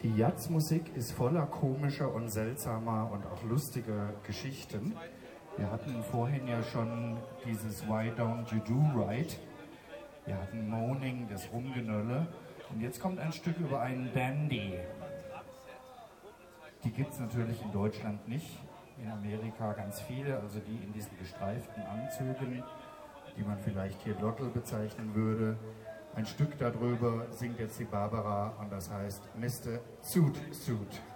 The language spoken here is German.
Die Jazzmusik ist voller komischer und seltsamer und auch lustiger Geschichten. Wir hatten vorhin ja schon dieses Why Don't You Do Right. Wir hatten Moaning, das Rumgenölle. Und jetzt kommt ein Stück über einen Dandy. Die gibt es natürlich in Deutschland nicht. In Amerika ganz viele, also die in diesen gestreiften Anzügen, die man vielleicht hier Lottel bezeichnen würde. Ein Stück darüber singt jetzt die Barbara und das heißt Mr. Suit Suit.